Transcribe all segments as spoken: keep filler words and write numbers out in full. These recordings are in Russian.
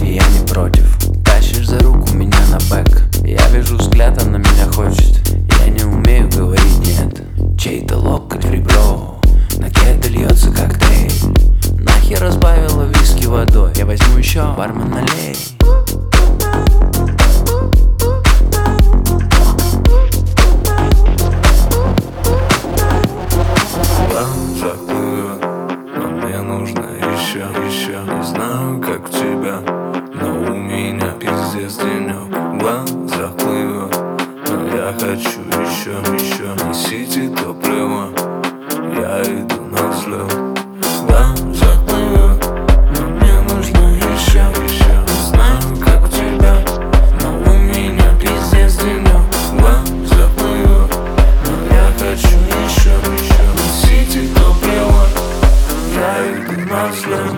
и я не против. Тащишь за руку меня на бэк, я вижу взгляд, она меня хочет. Я не умею говорить нет. Чей-то локоть в ребро, на кеды льется коктейль. Нахер разбавила виски водой, я возьму еще, бармен налей. Еще, еще не знаю, как тебя, но у меня пиздец денек. Глаза плывут, но я хочу еще, еще. Несите топливо, я иду на взлет. Глаза плывут, но мне нужно еще, еще. Не знаю, как тебя, но у меня пиздец денек. Глаза плывут, но я хочу еще, еще. Несите топливо, я иду на взлет.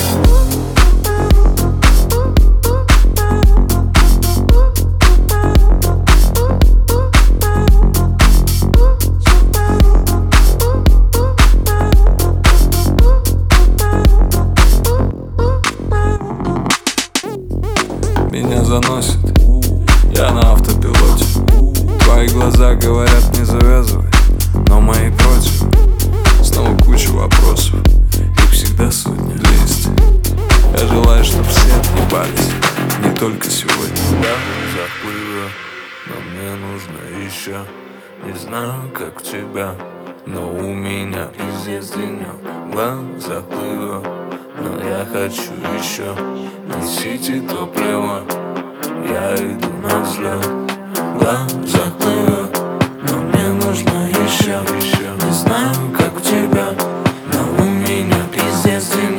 Меня заносит, я на автопилоте. Твои глаза говорят не завязывай, но мои против. Снова куча вопросов, их всегда сотни, двести. Я желаю, чтоб все отъебались, не только сегодня. Я заплыву, но мне нужно еще. Не знаю, как тебя, но у меня пиздец денек. Глаза плыву, но я хочу еще. Несите топливо, я иду на взлет. Глаза плыву, но мне нужно еще, еще. Не знаю, как у тебя, но у меня пиздец денек.